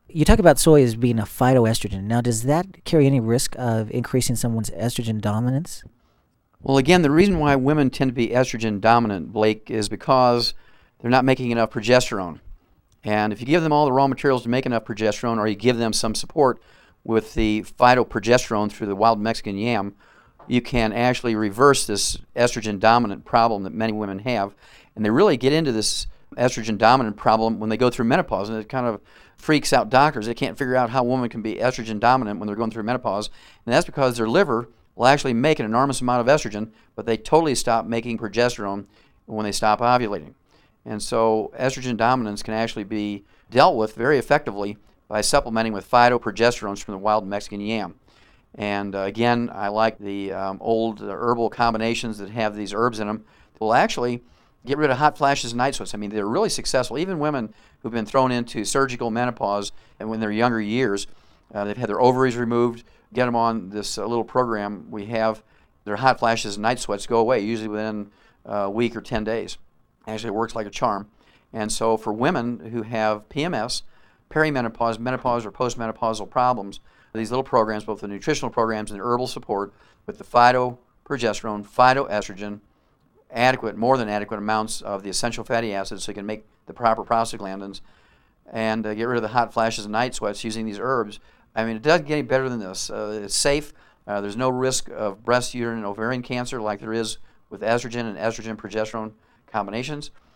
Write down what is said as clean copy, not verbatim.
You talk about soy as being a phytoestrogen. Now, does that carry any risk of increasing someone's estrogen dominance? Well, again, the reason why women tend to be estrogen dominant, Blake, is because they're not making enough progesterone. And if you give them all the raw materials to make enough progesterone, or you give them some support with the phytoprogesterone through the wild Mexican yam, you can actually reverse this estrogen dominant problem that many women have. And they really get into this estrogen dominant problem when they go through menopause, and it kind of freaks out doctors. They can't figure out how a woman can be estrogen dominant when they're going through menopause, and that's because their liver will actually make an enormous amount of estrogen, but they totally stop making progesterone when they stop ovulating. And so estrogen dominance can actually be dealt with very effectively by supplementing with phytoprogesterones from the wild Mexican yam. And again, I like the old herbal combinations that have these herbs in them that will actually get rid of hot flashes and night sweats. I mean, they're really successful. Even women who've been thrown into surgical menopause and when they're younger years, they've had their ovaries removed, get them on this little program we have, their hot flashes and night sweats go away, usually within a week or 10 days. Actually, it works like a charm. And so for women who have PMS, perimenopause, menopause, or postmenopausal problems, these little programs, both the nutritional programs and the herbal support with the phytoprogesterone, phytoestrogen, adequate, more than adequate amounts of the essential fatty acids so you can make the proper prostaglandins and get rid of the hot flashes and night sweats using these herbs. I mean, it doesn't get any better than this. It's safe. There's no risk of breast, uterine, and ovarian cancer like there is with estrogen and estrogen progesterone combinations.